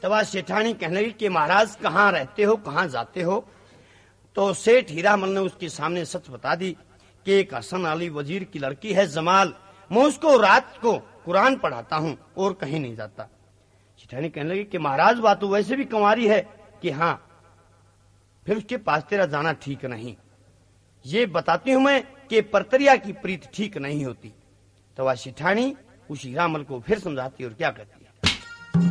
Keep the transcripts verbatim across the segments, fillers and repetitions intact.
तब आज सेठानी कहने लगी कि महाराज कहाँ रहते हो, कहाँ जाते हो? तो सेठ हीरामल ने उसके सामने सच बता दी कि एक हसन अली वजीर की लड़की है जमाल, मैं उसको रात को कुरान पढ़ाता हूँ और कहीं नहीं जाता। सेठानी कहने लगी कि महाराज बात तो वैसे भी कुंवारी है कि हाँ, फिर उसके पास तेरा जाना ठीक नहीं। ये बताती हूं मैं कि परतरिया की प्रीत ठीक नहीं होती। तो वह सेठानी उस हीरामल को फिर समझाती और क्या कहती है,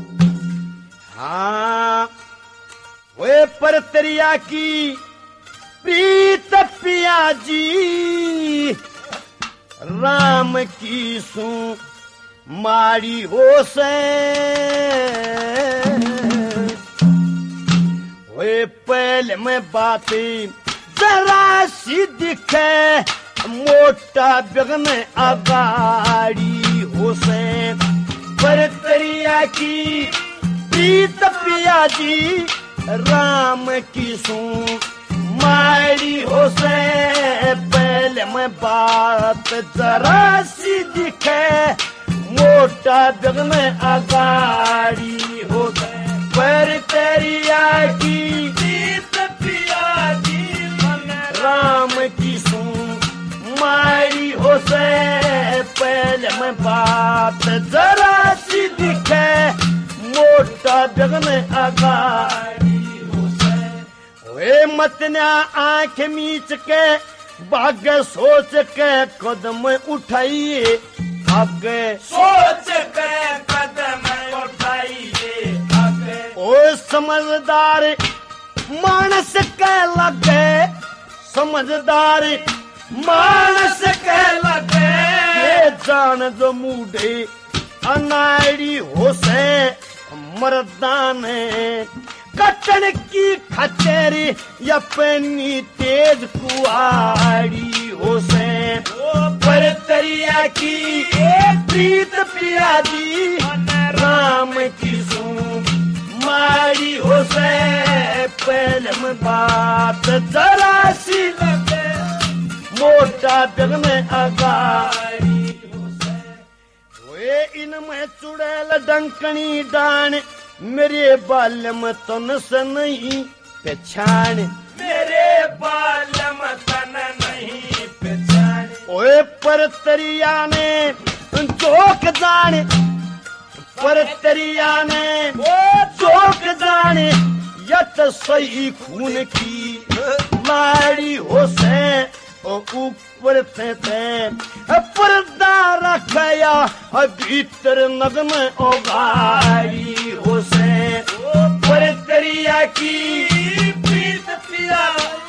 हाँ वे परतरिया की प्रीत पिया जी राम की सू माड़ी हो से वे पहले में बातें जरा सी दिखे मोटा बगन अगाड़ी हो से परतरिया की प्रीत पिया जी राम की सू माड़ी हो से पहले में बात जरा सी दिखे मोटा बगन अगाड़ी हो से परतरिया की प्रीत पिया जी राम की सू मारी हो से पहले में बात जरा सी दिखे मोटा जगन अगाड़ी हो से वे मतना आंख मीच के भाग सोच के कदम उठाइए, आगे सोच के कदम उठाइए आगे। ओ समझदार मानस के लगे, समझदार मानस के लगे ये जान जो मूढ़े अनाड़ी हो से मर्दान कटन की खचेरी या पेनी तेज कुआड़ी हो से परतरिया की प्रीत पिया जी राम की सू मारी हो से पहले में बात जरा सी लगे मोटा जग में अगाड़ी हो से वे इनमें चुड़ैल डंकनी डान मेरे बाल में तन से नहीं पहचान, मेरे बाल में तन नहीं पहचान। ओए परतरिया ने चौक जाने, परतरिया ने चौक जाने यत सही खून की माड़ी हो से ऊपर थे पर्दा रखया भीतर नगम ओगाड़ी हो से परतरिया की प्रीत पिया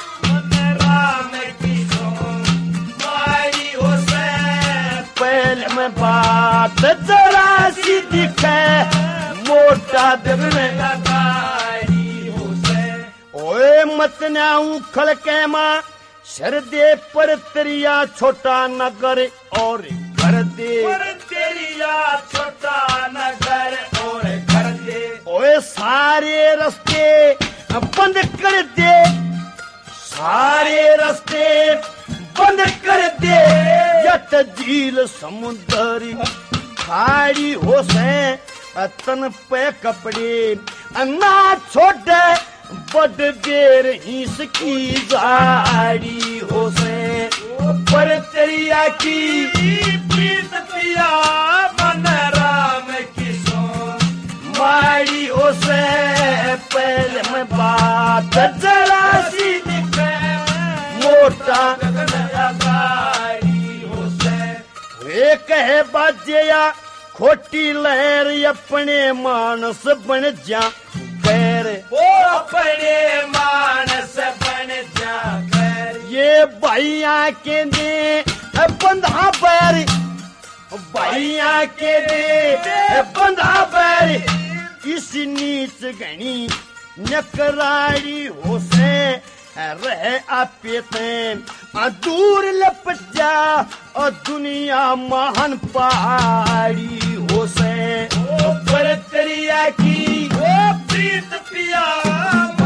राम की सो मारी हो से पहले में बात जरा सी दिखे मोटा दिल में अगाड़ी हो से ओए मतना उखल के माँ शर दे परतरिया छोटा नगर और घर दे, परतरिया छोटा नगर और घर दे। ओए सारे रास्ते बंद कर दे, सारे रास्ते बंद कर दे यत झील समुद्र खाड़ी हो से तन पे कपड़े ना छोटे बड़ बेर हिंस की जाड़ी हो से परतरिया की प्रीत पिया मन राम की सो माड़ी हो से पहले में बात जरा सी दिखे मोटा अगाड़ी हो से वे कहे बाजिया खोटी लहर अपने मानस बन जा खैर वो अपने मानस बन जा खैर। ये भैया के दे बंधा पैर, भैया के दे बंधा पैर इस नीच गणी नकराड़ी हो से रहे आपेते दूर लपट जा और दुनिया महान पहाड़ी हो से परतरिया की प्रीत पिया